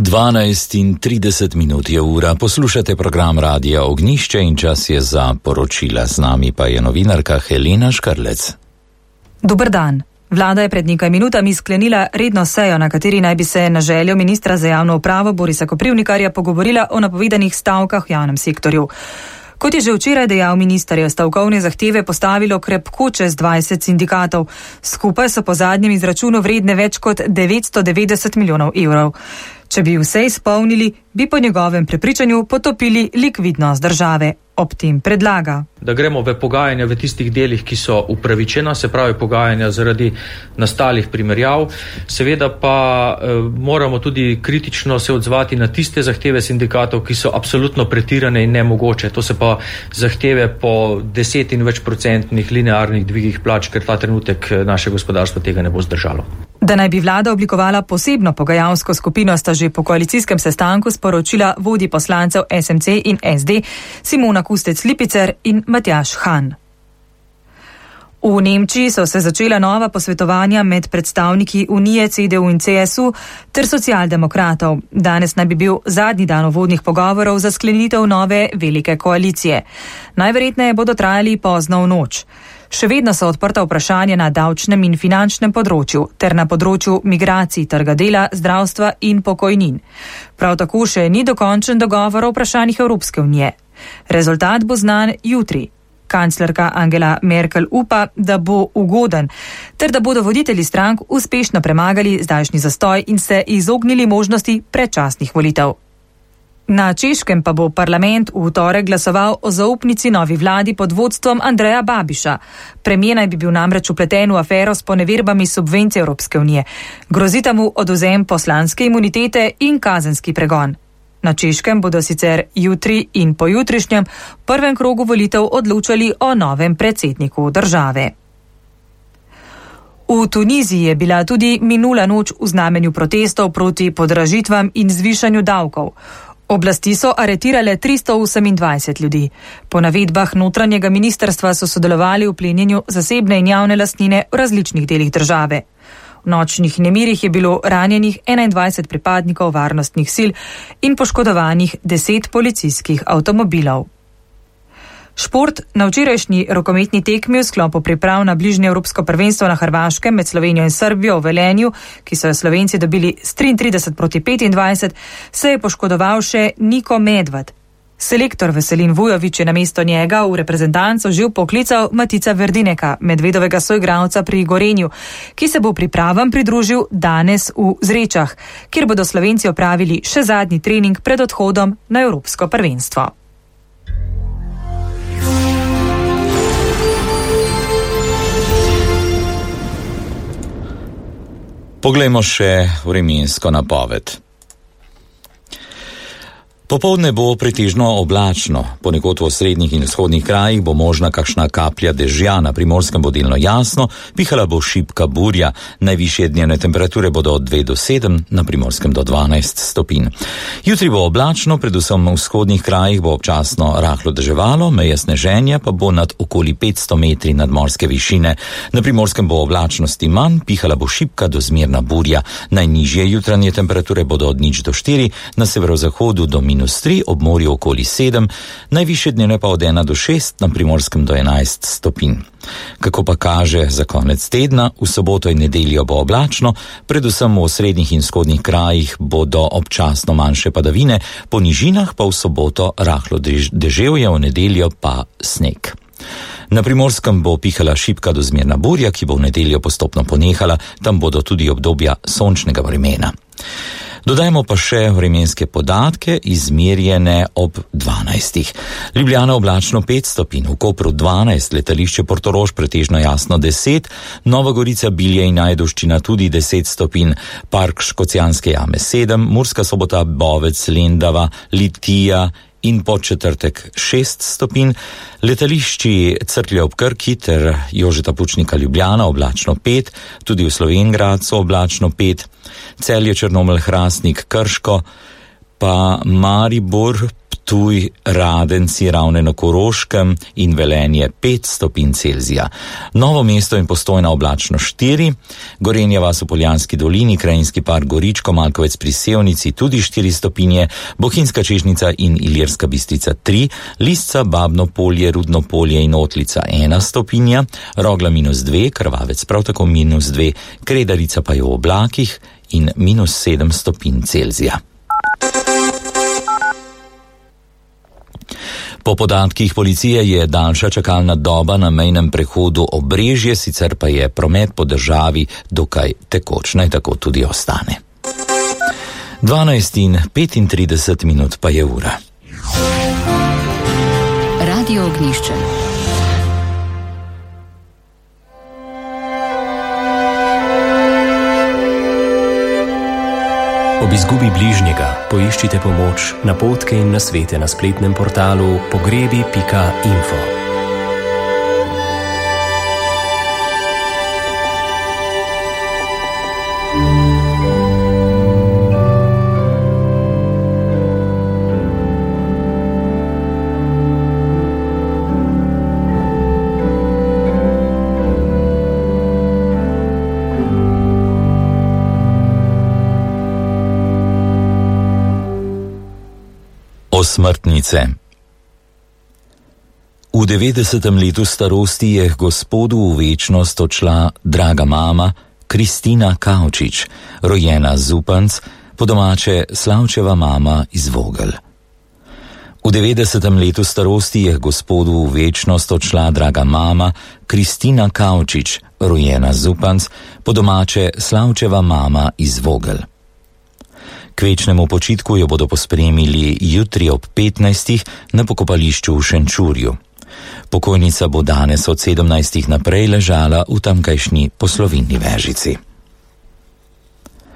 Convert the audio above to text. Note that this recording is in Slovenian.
12:30 je ura, poslušate program Radia Ognjišče in čas je za poročila. Z nami pa je novinarka Helena Škrlec. Dober dan. Vlada je pred nekaj minutami sklenila redno sejo, na kateri naj bi se na željo ministra za javno upravo Borisa Koprivnikarja pogovorila o napovedanih stavkah v javnem sektorju. Kot je že včeraj dejal minister, je stavkovne zahteve postavilo krepko čez 20 sindikatov. Skupaj so po zadnjem izračunu vredne več kot 990 milijonov evrov. Če bi vse izpolnili, bi po njegovem prepričanju potopili likvidnost države. Ob tem predlaga, da gremo v pogajanja v tistih delih, ki so upravičena, se pravi pogajanja zaradi nastalih primerjav. Seveda pa moramo tudi kritično se odzvati na tiste zahteve sindikatov, ki so absolutno pretirane in nemogoče. To se pa zahteve po 10 in več procentnih linearnih dvigih plač, ker ta trenutek naše gospodarstvo tega ne bo zdržalo. Da naj bi vlada oblikovala posebno pogajalsko skupino, sta že po koalicijskem sestanku sporočila vodji poslancev SMC in SD Simona Kustec-Lipicer in Matjaž Han. V Nemčiji so se začela nova posvetovanja med predstavniki Unije, CDU in CSU ter socialdemokratov. Danes naj bi bil zadnji dan uvodnih pogovorov za sklenitev nove velike koalicije. Najverjetneje bodo trajali pozno v noč. Še vedno so odprta vprašanja na davčnem in finančnem področju ter na področju migracij, trga dela, zdravstva in pokojnin. Prav tako še ni dokončen dogovor o vprašanjih Evropske unije. Rezultat bo znan jutri. Kanclerka Angela Merkel upa, da bo ugoden, ter da bodo voditelji strank uspešno premagali zdajšnji zastoj in se izognili možnosti predčasnih volitev. Na Češkem pa bo parlament v torek glasoval o zaupnici novi vladi pod vodstvom Andreja Babiša. Premijer naj bi bil namreč vpleten v afero s poneverbami subvencij Evropske unije. Grozita mu odvzem poslanske imunitete in kazenski pregon. Na Češkem bodo sicer jutri in pojutrišnjem prvem krogu volitev odločali o novem predsedniku države. V Tuniziji je bila tudi minula noč v znamenju protestov proti podražitvam in zvišanju davkov. Oblasti so aretirale 328 ljudi. Po navedbah notranjega ministrstva so sodelovali v plenjenju zasebne in javne lastnine v različnih delih države. V nočnih nemirih je bilo ranjenih 21 pripadnikov varnostnih sil in poškodovanih 10 policijskih avtomobilov. Šport. Na včerajšnji rokometni tekmi v sklopu priprav na bližnje evropsko prvenstvo na Hrvaškem med Slovenijo in Srbijo v Velenju, ki so jo Slovenci dobili s 33-25, se je poškodoval še Niko Medved. Selektor Veselin Vujović je namesto njega v reprezentanco že poklical Matica Verdineka, Medvedovega soigralca pri Gorenju, ki se bo pripravam pridružil danes v Zrečah, kjer bodo Slovenci opravili še zadnji trening pred odhodom na evropsko prvenstvo. Poglejmo še vremensko napoved. Popoldne bo pretežno oblačno, ponekod v osrednjih in vzhodnih krajih bo možna kakšna kaplja dežja, na Primorskem bo delno jasno, pihala bo šibka burja, najvišje dnevne temperature bodo od 2 do 7, na Primorskem do 12 stopinj. Jutri bo oblačno, predvsem v vzhodnih krajih bo občasno rahlo deževalo, meje sneženja pa bo nad okoli 500 metri nadmorske višine. Na Primorskem bo oblačnosti manj, pihala bo šibka do zmerna burja, najnižje jutranje temperature bodo od 0 do 4, na severozahodu do -3, ob morju okoli 7, najvišje dnevne pa od 1 do 6, na Primorskem do 11 stopinj. Kako pa kaže za konec tedna, v soboto in nedeljo bo oblačno, predvsem v osrednjih in vzhodnih krajih bodo občasno manjše padavine, po nižinah pa v soboto rahlo deževje, v nedeljo pa sneg. Na Primorskem bo pihala šibka do zmerna burja, ki bo v nedeljo postopno ponehala, tam bodo tudi obdobja sončnega vremena. Dodajmo pa še vremenske podatke, izmerjene ob 12. Ljubljana oblačno 5 stopinj, v Kopru 12, letališče Portorož pretežno jasno 10, Nova Gorica, Bilje in Ajdovščina tudi 10 stopinj, Park Škocjanske jame 7, Murska Sobota, Bovec, Lendava, Litija in Podčetrtek 6 stopinj, letališči Cerklje ob Krki ter Jožeta Pučnika Ljubljana oblačno 5, tudi v Slovenj Gradcu oblačno 5, Celje, Črnomelj, Hrastnik, Krško, pa Maribor, Ptuj, Radenci, Ravne na Koroškem in Velenje 5 stopinj Celzija. Novo mesto in Postojna oblačno 4, Gorenja vas v Poljanski dolini, Krajinski park Goričko, Malkovec pri Sevnici tudi 4 stopinje, Bohinjska Čežnica in Ilirska Bistrica 3, Lisca, Babno polje, Rudno polje in Otlica 1 stopinja, Rogla -2, Krvavec prav tako -2, Kredarica pa je v oblakih in -7 stopinj Celzija. Po podatkih policije je daljša čakalna doba na mejnem prehodu Obrežje, sicer pa je promet po državi dokaj tekoč, naj tako tudi ostane. 12:35 pa je ura. Radio Ognjišče. Ob izgubi bližnjega poiščite pomoč, napotke in nasvete na spletnem portalu pogrebi.info. Osmrtnice. V 90. letu starosti je Gospodu v večnost odšla draga mama Kristina Kavčič, rojena Zupanc, po domače Slavčeva mama iz Vogel. V 90. letu starosti je Gospodu v večnost odšla draga mama Kristina Kavčič, rojena Zupanc, po domače Slavčeva mama iz Vogel. K večnemu počitku jo bodo pospremili jutri ob 15. na pokopališču v Šenčurju. Pokojnica bo danes od 17. naprej ležala v tamkajšnji Poslovilni Vežici.